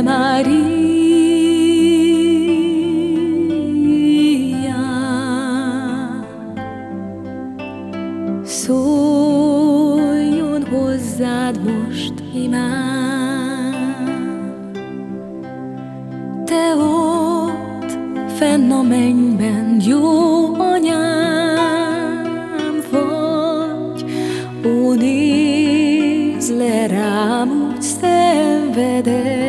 Maria, szóljon hozzád most imám. Te ott fenn a mennyben jó anyám vagy, ó, nézz le rám, úgy szenvedek.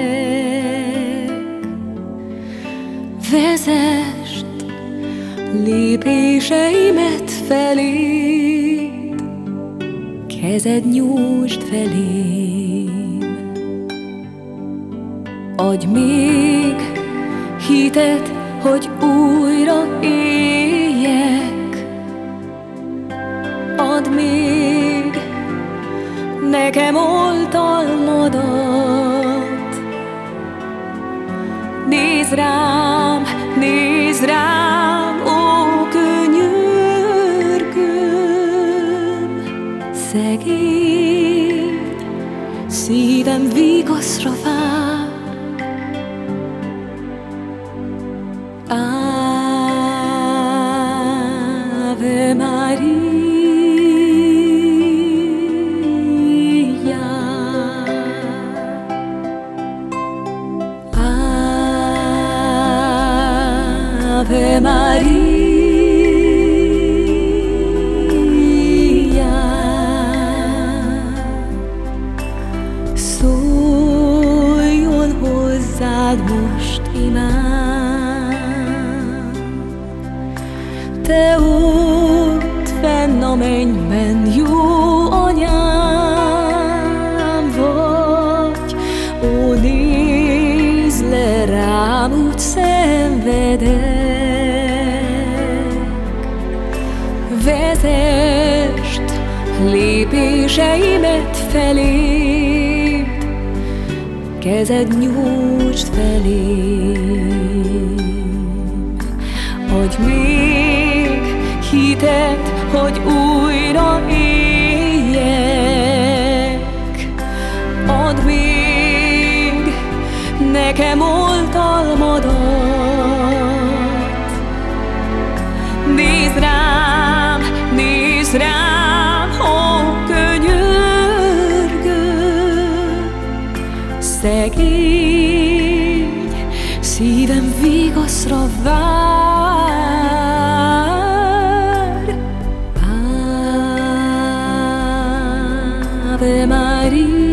Vezesd lépéseimet feléd, kezed nyújtsd felém. Adj még hitet, hogy újra éljek. Add még nekem oltalmadat. Nézd rám, ó könyörgöm. Szegény szívem vigaszra vár. Ave Maria, Ave Maria, szóljon hozzád most imám. Te ott fenn a mennyben jó anyám vagy, ó, nézz le rám, úgy szenvedek. Vezesd lépéseimet feléd, kezed nyújtsd felém. Adj még hitet, hogy újra éljek. Add még nekem oltalmadat. Nézd rám, ó könyörgöm. Szegény szívem vigaszra vár. Ave Maria.